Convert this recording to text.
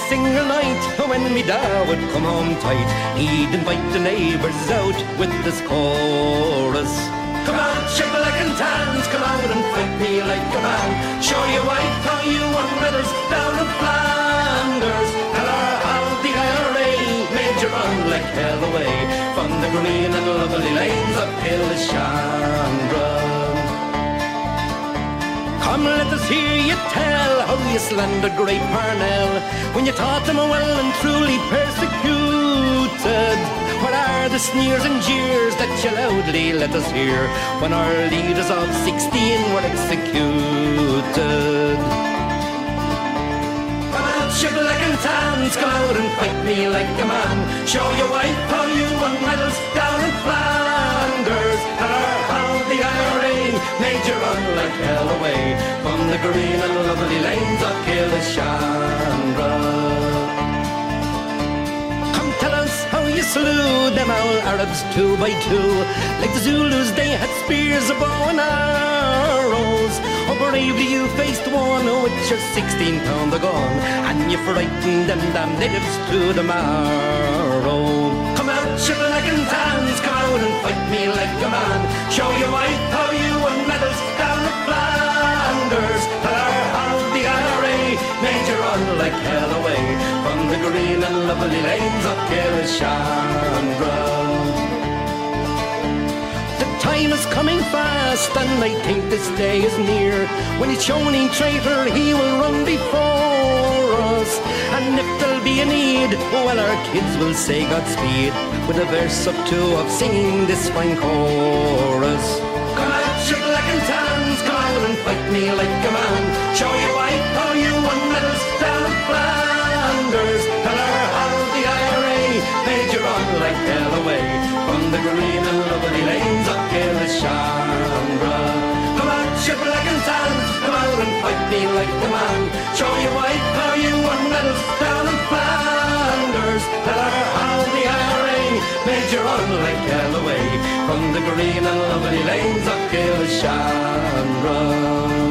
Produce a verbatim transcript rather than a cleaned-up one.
single night when me da would come home tight, he'd invite the neighbours out with this chorus. Come on, shake like and tans, come out and fight me like a man. Show your wife how you won medals down in Flanders. Tell her how the I R A made you run like hell away from the green and lovely lanes of Kilshandra. Come, let us hear you tell how you slandered great Parnell when you taught them well and truly persecuted. What are the sneers and jeers that you loudly let us hear when our leaders of sixteen were executed? Come out, shibboleth and tans, come out and fight me like a man. Show your wife how you won medals down in Flanders. Tell her how the I R A made you run like hell away from the green and lovely lanes of Kilshandra. Come tell us how you slew them all Arabs two by two. Like the Zulus they had spears, a bow and arrows. Oh, bravely you faced one with your sixteen pounder gun, and you frightened them damn natives to the marrow. Come out, shibboleth and tans, come out and fight me like a man. Show your wife how you won medals down in Flanders. Tell her how the I R A made you run like hell away from the green and lovely lanes of Kilshandra. The time is coming fast, and I think this day is near, when each Shonin traitor he will run before us. And if there'll be a need, well, our kids will say Godspeed with a verse or two of singing this fine chorus. Come out, you black and tans, come out and fight me like a man. Show your wife how you won medals down in Flanders. Tell her how the I R A made you run like hell away from the green and lovely lanes of Kilshandra. Come out, you black and tans, come out and fight me like a man. Show your wife how you won medals down in Flanders. Tell her how the I R A made you run like hell away from the green and lovely lanes of Kilshandra.